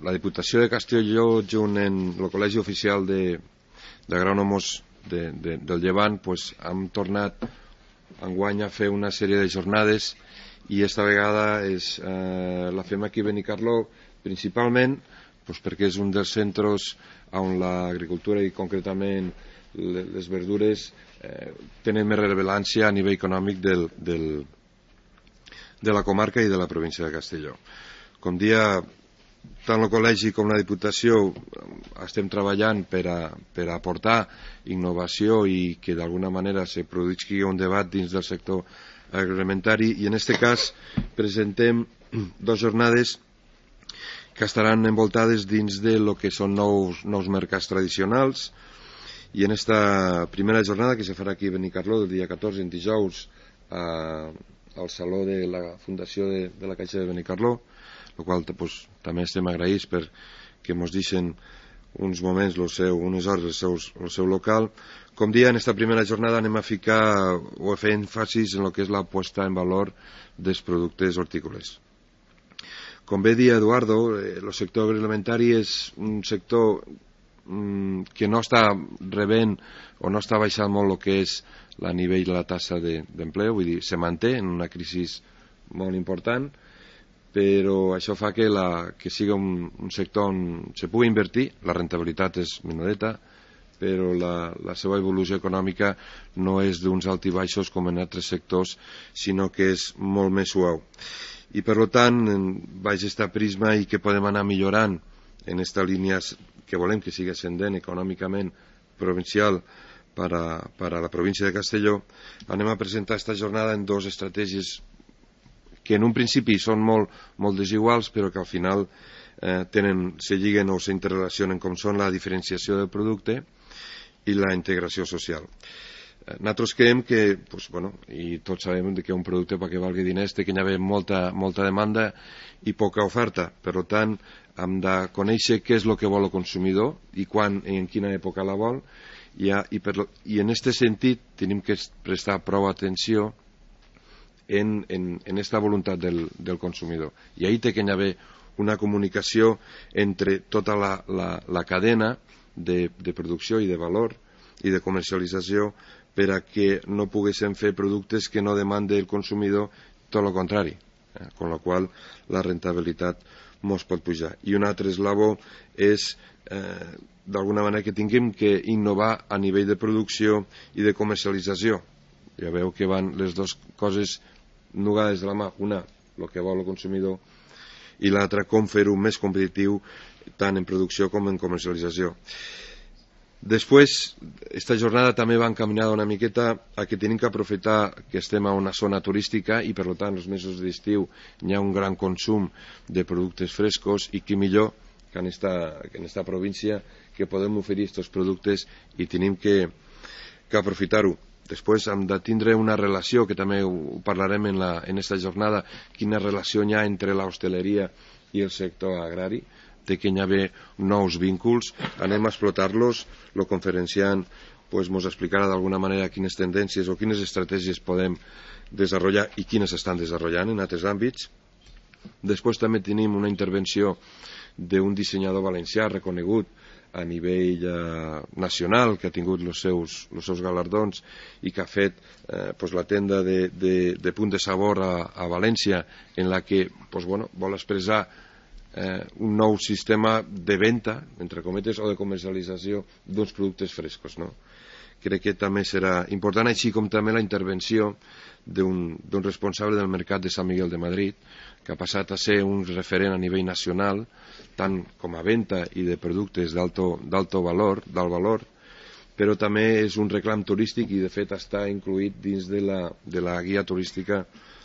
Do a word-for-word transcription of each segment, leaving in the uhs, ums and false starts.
la Diputació de Castelló, junt amb el Col·legi Oficial d'Agrònomos de, de, del Llevant, pues, hem tornat enguany a fer una sèrie de jornades i esta vegada és, eh, la fem aquí a Benicarló principalment pues, perquè és un dels centres on l'agricultura i concretament les verdures eh, tenen més rellevància a nivell econòmic del, del, de la comarca i de la província de Castelló. Com dia, tant el col·legi com la Diputació estem treballant per a, per a aportar innovació i que d'alguna manera se produeixi un debat dins del sector agroalimentari i en aquest cas presentem dues jornades que estaran envoltades dins de lo que són nous, nous mercats tradicionals i en esta primera jornada que se farà aquí a Benicarló el dia catorze, en dijous, a, al Saló de la Fundació de, de la Caixa de Benicarló, el qual pues, també estem agraïts perquè ens deixen uns moments, el seu, unes hores, el seu, el seu local. Com dia, en esta primera jornada anem a ficar o a fer èmfasis en el que és la puesta en valor dels productes hortícoles. Com bé dia Eduardo, el sector agroalimentari és un sector mm, que no està rebent o no està baixant molt el que és la nivell de la tassa d'empleo, vull dir, se manté en una crisi molt important, però això fa que, la, que sigui un, un sector on se pugui invertir, la rentabilitat és minoreta, però la, la seva evolució econòmica no és d'uns alts i baixos com en altres sectors, sinó que és molt més suau. I per tant, baix este prisma i que podem anar millorant en aquesta línia que volem que sigui ascendent econòmicament provincial per a, per a la província de Castelló, anem a presentar aquesta jornada en dues estratègies que en un principi són molt, molt desiguals, però que al final eh, tenen, se lliguen o s'interrelacionen com són la diferenciació del producte i la integració social. Eh, nosaltres creiem que, pues, bueno, i tots sabem que un producte perquè valgui diners té que hi haver molta, molta demanda i poca oferta. Per tant, hem de conèixer què és el que vol el consumidor i quan i en quina època la vol i, i, per, i en aquest sentit tenim que prestar prou atenció en, en, en esta voluntat del, del consumidor. I ahí té que hi haver una comunicació entre tota la, la, la cadena de, de producció i de valor i de comercialització per a que no poguéssim fer productes que no demande el consumidor, tot el contrari, eh? Con la qual la rentabilitat mos pot pujar. I un altre eslabó és eh, d'alguna manera que tinguem que innovar a nivell de producció i de comercialització. Ja veu que van les dues coses nugades de la mà, una, el que vol el consumidor, i l'altra, com fer-ho més competitiu tant en producció com en comercialització. Després, esta jornada també va encaminada una miqueta a que tenim que aprofitar que estem a una zona turística i per tant els mesos d'estiu hi ha un gran consum de productes frescos i qui millor que en esta, que en esta província que podem oferir aquests productes i tenim que, que aprofitar-ho. Després hem de tindre una relació, que també ho parlarem en, la, en esta jornada, quina relació hi ha entre l'hostaleria i el sector agrari, té que hi haver nous vínculs, anem a explotar-los, el conferenciant pues, ens explicarà d'alguna manera quines tendències o quines estratègies podem desenvolupar i quines estan desenvolupant en altres àmbits. Després també tenim una intervenció d'un dissenyador valencià reconegut a nivell eh, nacional, que ha tingut els seus, els seus galardons i que ha fet eh, pues, la tenda de, de, de Punt de Sabor a, a València, en la que pues, bueno, vol expressar eh, un nou sistema de venda, entre cometes, o de comercialització d'uns productes frescos, no? Crec que també serà important, així com també la intervenció d'un responsable del mercat de Sant Miguel de Madrid, que ha passat a ser un referent a nivell nacional, tant com a venda i de productes d'alt valor, d'alt valor, però també és un reclam turístic i de fet està incluït dins de la, de la guia turística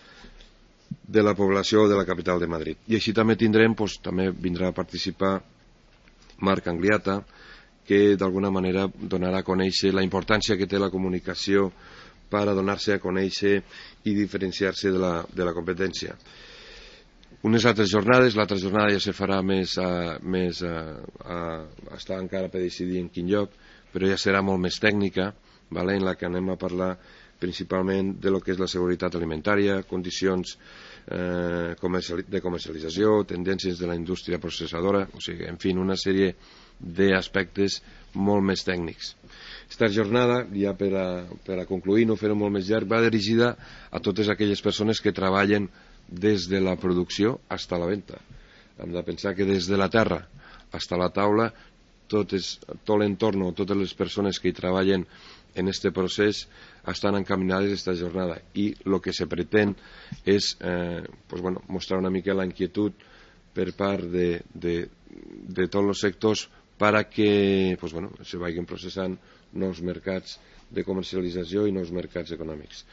de la població de la capital de Madrid. I així també tindrem, doncs, també vindrà a participar Marc Angliata, que d'alguna manera donarà a conèixer la importància que té la comunicació per a donar-se a conèixer i diferenciar-se de, la, de la competència. Unes altres jornades, l'altra jornada ja se farà més, a, més a, a, a estar encara per decidir en quin lloc, però ja serà molt més tècnica, vale, en la que anem a parlar principalment de lo que és la seguretat alimentària, condicions eh, de comercialització, tendències de la indústria processadora, o sigui, en fi, una sèrie d'aspectes molt més tècnics. Esta jornada, ja per a, per a concluir, no fer-ho molt més llarg, va dirigida a totes aquelles persones que treballen des de la producció fins a la venda. Hem de pensar que des de la terra fins a la taula totes, tot l'entorn o totes les persones que hi treballen en este procés estan encaminades a esta jornada i el que se pretén és eh, pues bueno, mostrar una mica la inquietud per part de, de, de tots els sectors para que pues bueno, se vagin processant nous mercats de comercialització i nous mercats econòmics.